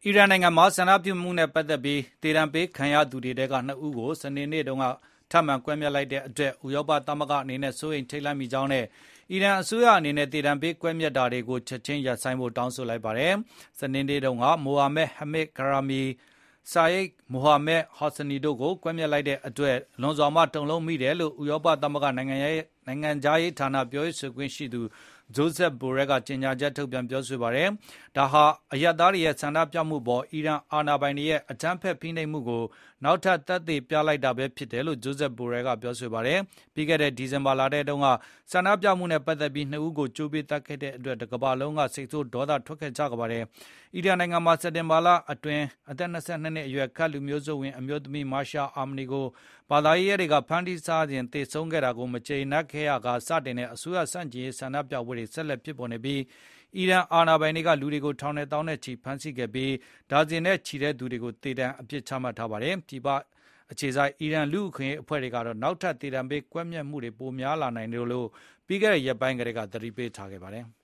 အီရန်နိုင်ငံမှာဆန္ဒပြမှုနဲ့ပတ်သက်ပြီးသေဒဏ်ပေးခံရသူတွေထဲက2ဦးကိုစနေနေ့တုန်းကထပ်မံကွပ်မျက်လိုက်တဲ့အတွက်ဥရောပသမဂ္ဂအနေနဲ့စိုးရိမ်ထိတ်လန့်မိကြောင်းနဲ့အီရန်အစိုးရအနေနဲ့သေဒဏ်ပေးကွပ်မျက်တာတွေကိုချက်ချင်းရပ်ဆိုင်းဖို့တောင်းဆိုလိုက်ပါတယ်။စနေနေ့တုန်းကမိုဟာမက်ဟာမစ်ကာရာမီဆာယစ်မိုဟာမက်ဟော်ဆနီတို့ကိုကွပ်မျက်လိုက်တဲ့အတွက်လွန်စွာမှတုန်လှုပ်မိတယ်လို့ဥရောပသမဂ္ဂနိုင်ငံခြားရေးဌာနပြောရေးဆိုခွင့်ရှိသူဂျိုးဇက်ဘိုရက်ကကြေညာချက်ထုတ်ပြန်ပြောဆိုပါတယ်။ဒါဟာအရပ်သားတွေရဲ့ဆန္ဒပြမှုပေါ်အီရန်အာဏာပိုင်တွေရဲ့အကြမ်းဖက်ဖိနှိပ်မှုကိုနောက်ထပ်သက်သေပြလိုက်တာပဲဖြစ်တယ်လို့ဂျိုးဇက်ဘိုရက်ကပြောဆိုပါတယ်။ပြီးခဲ့တဲ့ဒီဇင်ဘာလထဲတုန်းကဆန္ဒပြမှုနဲ့ပတ်သက်ပြီး2ဦးကိုကြိုးပေးတက်ခဲ့တဲ့အတွက်တစ်ကမ္ဘာလုံးကစိတ်ဆိုးဒေါသထွက်ခဲ့ကြပါတယ်။အီရန်နိုင်ငံမှာစက်တင်ဘာလအတွင်းအသက်22နှစ်အရွယ်ခတ်လူမျိုးစုဝင်အမျိုးသမီးမာရှာအာမနီကိုဘာသာရေးတွေကဖမ်းဆီးထားစဉ်သေဆုံးခဲ့တာကိုမကျေနပ်ခဲ့ရကစတင်တဲ့အစိုးရဆန့်ကျင်ရေးဆန္ဒပြပွဲတွေဆက်လက်ဖြစ်ပေါ်နေပြီးအီရန်အာဏာပိုင်တွေကလူတွေကိုထောင်နဲ့တောင်းနဲ့ချီဖမ်းဆီးခဲ့ပြီးဒါဇင်နဲ့ချီတဲ့သူတွေကိုသေဒဏ်အပြစ်ချမှတ်ထားပါတယ်။ပြည်ပအခြေစိုက်အီရန်လူ့အခွင့်အရေးအဖွဲ့တွေကတော့နောက်ထပ်သေဒဏ်ပေးကွပ်မျက်မှုတွေပိုများလာနိုင်တယ်လို့ပြီးခဲ့တဲ့ရက်ပိုင်းကတည်းကသတိပေးထားခဲ့ပါတယ်။